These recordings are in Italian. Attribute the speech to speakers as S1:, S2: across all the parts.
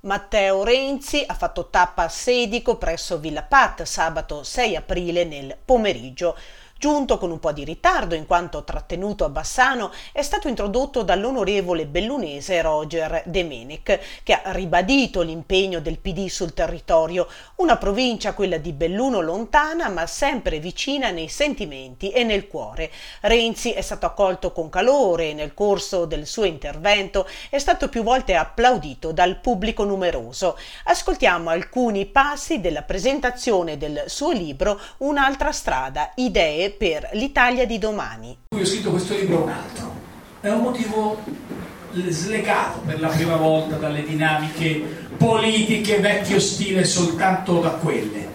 S1: Matteo Renzi ha fatto tappa a Sedico presso Villa Pat sabato 6 aprile nel pomeriggio. Giunto con un po' di ritardo in quanto trattenuto a Bassano, è stato introdotto dall'onorevole bellunese Roger De Menec, che ha ribadito l'impegno del PD sul territorio, una provincia, quella di Belluno, lontana ma sempre vicina nei sentimenti e nel cuore. Renzi è stato accolto con calore e nel corso del suo intervento è stato più volte applaudito dal pubblico numeroso. Ascoltiamo alcuni passi della presentazione del suo libro Un'altra strada, idee per l'Italia di domani.
S2: Io ho scritto questo libro un altro, è un motivo slegato per la prima volta dalle dinamiche politiche vecchio stile, soltanto da quelle.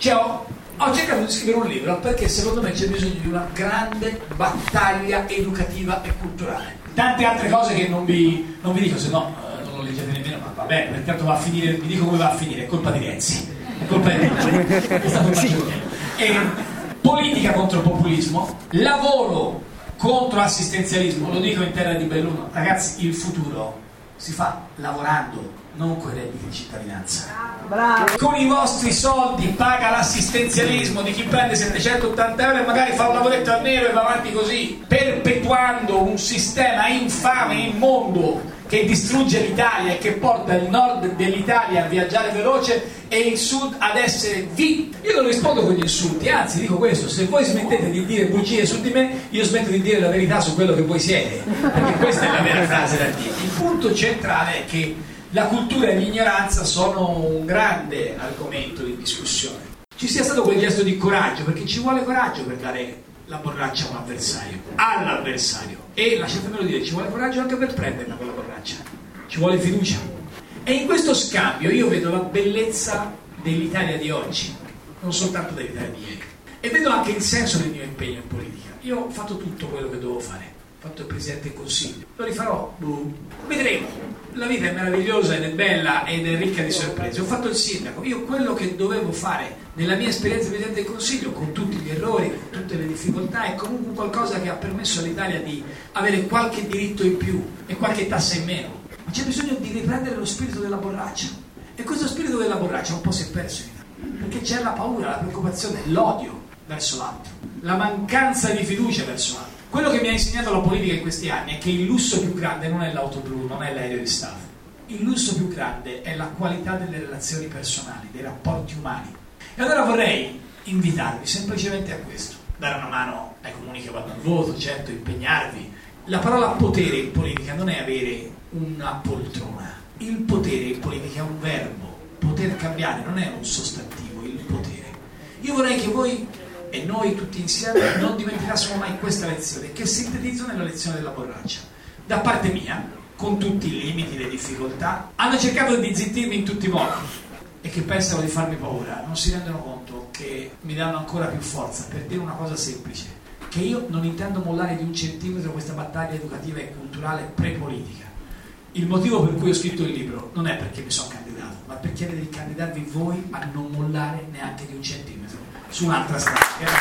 S2: Ho cercato di scrivere un libro perché secondo me c'è bisogno di una grande battaglia educativa e culturale. Tante altre cose che non vi dico, se no non lo leggete nemmeno, ma vabbè, perché tanto va a finire, vi dico come va a finire, è colpa di Renzi, è colpa di Renzi, è stato maggiore. Politica contro populismo, lavoro contro assistenzialismo, lo dico in terra di Belluno, ragazzi, il futuro si fa lavorando, non con i redditi di cittadinanza. Bravo. Con i vostri soldi paga l'assistenzialismo di chi prende 780 euro e magari fa un lavoretto a nero e va avanti così, perpetuando un sistema infame, immondo, che distrugge l'Italia e che porta il nord dell'Italia a viaggiare veloce e il sud ad essere Io non rispondo con gli insulti, anzi dico questo: se voi smettete di dire bugie su di me, io smetto di dire la verità su quello che voi siete, perché questa è la vera frase da dire. Il punto centrale è che la cultura e l'ignoranza sono un grande argomento di discussione. Ci sia stato quel gesto di coraggio, perché ci vuole coraggio per dare la borraccia a un avversario, all'avversario, e lasciatemelo dire, ci vuole coraggio anche per prenderla quella borraccia, ci vuole fiducia. E in questo scambio io vedo la bellezza dell'Italia di oggi, non soltanto dell'Italia di ieri, e vedo anche il senso del mio impegno in politica. Io ho fatto tutto quello che dovevo fare, ho fatto il Presidente del Consiglio, lo rifarò, vedremo. La vita è meravigliosa ed è bella ed è ricca di sorprese. Ho fatto il sindaco, io quello che dovevo fare nella mia esperienza di Presidente del Consiglio, con tutti gli errori, con tutte le difficoltà, è comunque qualcosa che ha permesso all'Italia di avere qualche diritto in più e qualche tassa in meno. Ma c'è bisogno di riprendere lo spirito della borraccia, e questo spirito della borraccia un po' si è perso in Italia, perché c'è la paura, la preoccupazione, l'odio verso l'altro, la mancanza di fiducia verso l'altro. Quello che mi ha insegnato la politica in questi anni è che il lusso più grande non è l'auto blu, non è l'aereo di Stato. Il lusso più grande è la qualità delle relazioni personali, dei rapporti umani. E allora vorrei invitarvi semplicemente a questo: dare una mano ai comuni che vanno al voto, certo, impegnarvi. La parola potere in politica non è avere una poltrona. Il potere in politica è un verbo. Poter cambiare non è un sostantivo, il potere. Io vorrei che voi e noi tutti insieme non dimenticassimo mai questa lezione, che sintetizzo nella lezione della borraccia. Da parte mia, con tutti i limiti, le difficoltà, hanno cercato di zittirmi in tutti i modi, e che pensano di farmi paura non si rendono conto che mi danno ancora più forza per dire una cosa semplice: che io non intendo mollare di un centimetro questa battaglia educativa e culturale pre-politica. Il motivo per cui ho scritto il libro non è perché mi sono candidato, ma per chiedere di candidarvi voi a non mollare neanche di un centimetro su un'altra strada.